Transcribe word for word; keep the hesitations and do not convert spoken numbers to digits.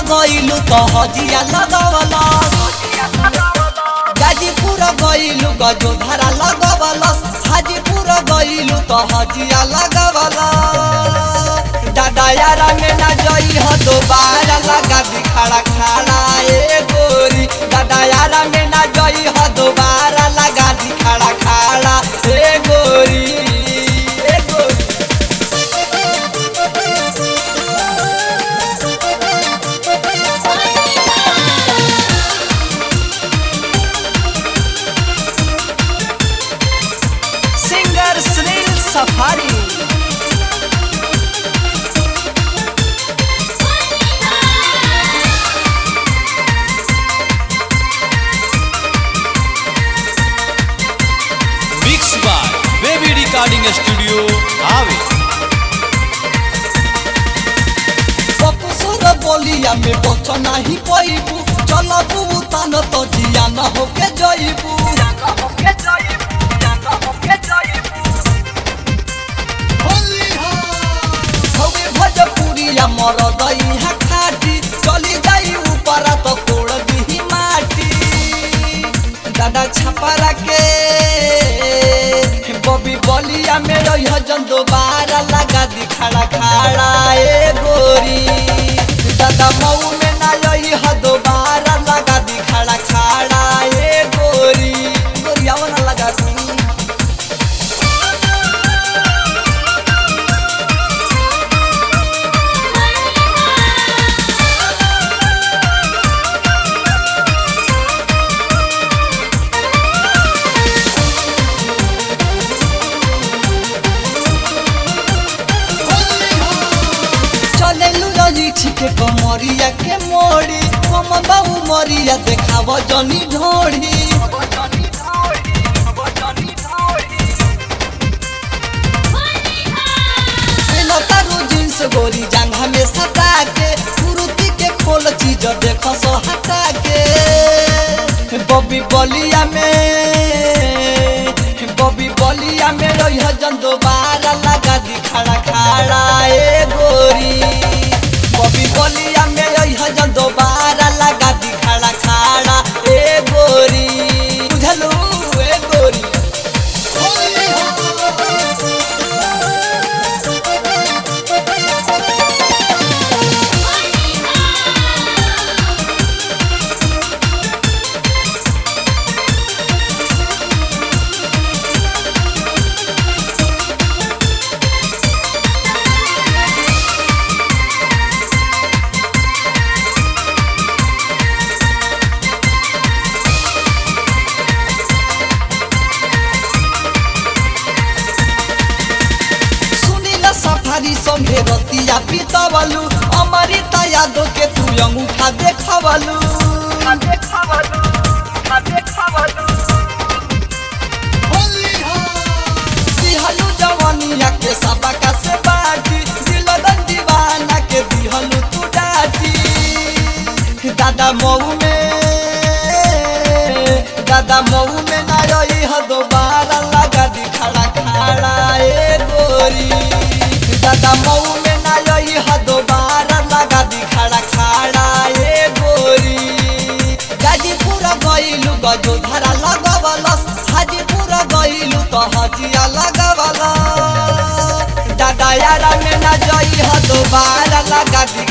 गइलू तो हजिया लगवला गाजीपुर गइलू गजोधरा लगवला हाजीपुर गइलू तो हजिया लगवला दादा यारा में ना जई हो दोबारा लगा दी खड़ा खड़ा ए गोरी दादा यारा में ना जई हो दोबारा लगा दी खड़ा खड़ा ए गोरी ए गोरी singer Sunil Safari recording studio आवे बकुसुर बोलिया में बच नहीं पैबू चलबू तन तो जिया न होके जइबू भोजपुरिया मर दई है खाटी चली जाई ऊपर तो तोड़ दी माटी दादा छपरा के बबी बलिया में रही जन दोबारा लगा दी खड़ा खड़ा ए गोरी दादा मऊ में ना रही ह दोबारा लगा दी खड़ा खड़ा ए गोरी गोरिया ना लगा दी के कमरिया के मोड़ी कम बाबू मरिया देखाव जनी ढोड़ी तारू जींस गोरी जांघा में सटा के कुर्ती के खोल चीज देख सो हटा के बबी बलिया में बबी बलिया में रही जन दोबारा लगा दी खड़ा खड़ा ए गोरी बबी बलिया में रही जन दोबारा लगा दी खड़ा खड़ा ए गोरी बुझलू ए गोरी संगे रतिया पीतवलू अमृता यादव के तू अंगूठा देखवलू दिहलू जवानिया के सबका से बाटी दिलदन दीवाना के दिहलू तू डाटी दादा मऊ में दादा मऊ में ना रही ह दोबारा लगा दी खड़ा खड़ा ए गोरी दादा मऊ में ना रही ह दोबारा लगा दी खड़ा खड़ा ए गोरी गाजीपुर गइलू गजोधरा लगवलस हाजीपुर गइलू तो हजिया लगवलस दादा यारा में ना जई ह दोबारा लगा दी